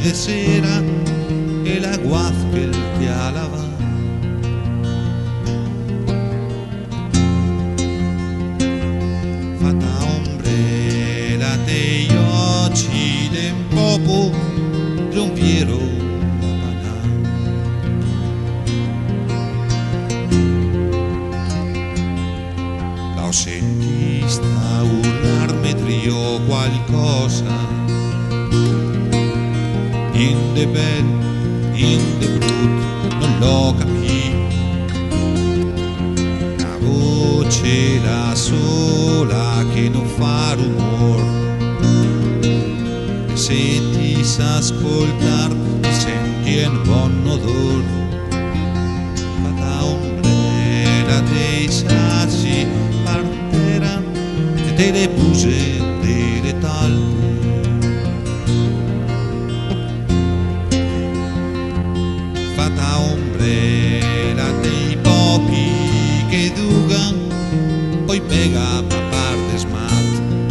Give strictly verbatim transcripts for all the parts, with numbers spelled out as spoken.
de cera, el aguaz que él te alaba. Fata ombrella degli occhi del popo, rompiero la pana. La sentista urlarme trio qualcosa, in de bel, in de brut, non lo capì. Una voce la sola che non fa rumor, e se ti sa ascoltar ti senti in buon odor. Fata ombrella dei sassi partera e delle buse delle talpe. Fata ombrella dei popi che dugan, poi pega a parte smat.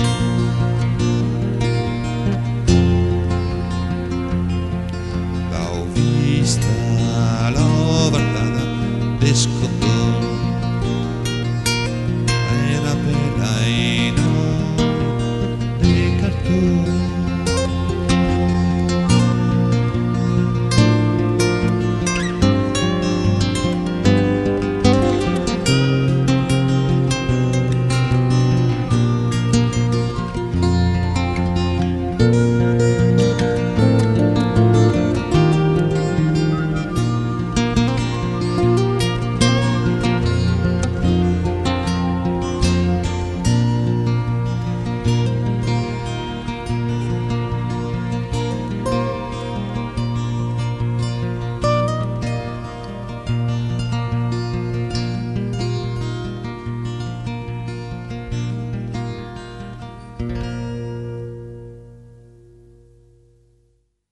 L'ho vista, l'ho guardata, descotò, era bella e non di cartone. Thank you.